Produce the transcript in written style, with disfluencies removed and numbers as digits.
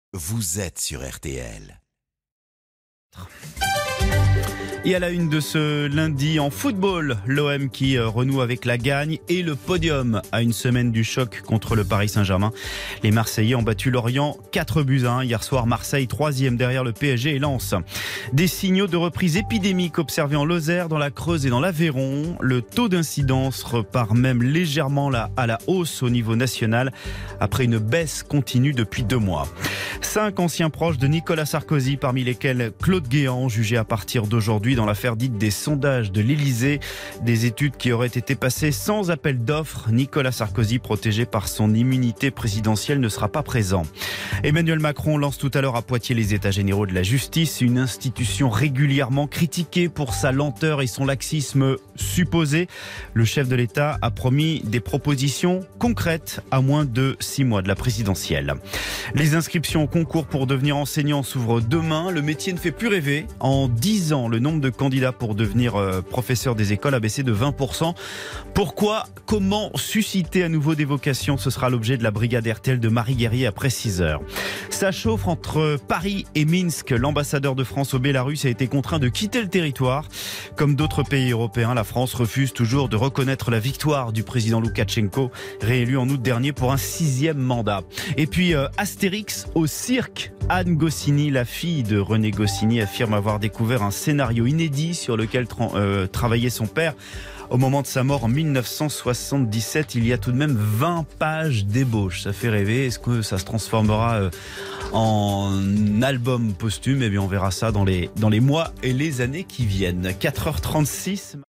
Vous êtes sur RTL. Et à la une de ce lundi en football, l'OM qui renoue avec la gagne et le podium à une semaine du choc contre le Paris Saint-Germain. Les Marseillais ont battu Lorient 4-1 hier soir. Marseille 3e derrière le PSG et Lens. Des signaux de reprise épidémique observés en Lozère, dans la Creuse et dans l'Aveyron. Le taux d'incidence repart même légèrement à la hausse au niveau national après une baisse continue depuis 2 mois. 5 anciens proches de Nicolas Sarkozy, parmi lesquels Claude Guéant, jugé à partir d'aujourd'hui dans l'affaire dite des sondages de l'Élysée. Des études qui auraient été passées sans appel d'offres. Nicolas Sarkozy, protégé par son immunité présidentielle, ne sera pas présent. Emmanuel Macron lance tout à l'heure à Poitiers les états généraux de la justice, une institution régulièrement critiquée pour sa lenteur et son laxisme supposé. Le chef de l'État a promis des propositions concrètes à moins de 6 mois de la présidentielle. Les inscriptions au concours pour devenir enseignant s'ouvrent demain. Le métier ne fait plus rêver. En 10 ans, le nombre de candidats pour devenir professeur des écoles a baissé de 20%. Pourquoi ? Comment susciter à nouveau des vocations ? Ce sera l'objet de la brigade RTL de Marie Guerrier après 6h. Ça chauffe entre Paris et Minsk. L'ambassadeur de France au Bélarus a été contraint de quitter le territoire. Comme d'autres pays européens, la France refuse toujours de reconnaître la victoire du président Loukachenko, réélu en août dernier pour un 6e mandat. Et puis Astérix au cirque. Anne Goscinny, la fille de René Goscinny, affirme avoir découvert un scénario inédit sur lequel travaillait son père. Au moment de sa mort en 1977, il y a tout de même 20 pages d'ébauche. Ça fait rêver. Est-ce que ça se transformera en album posthume ? Eh bien, on verra ça dans les mois et les années qui viennent. 4h36.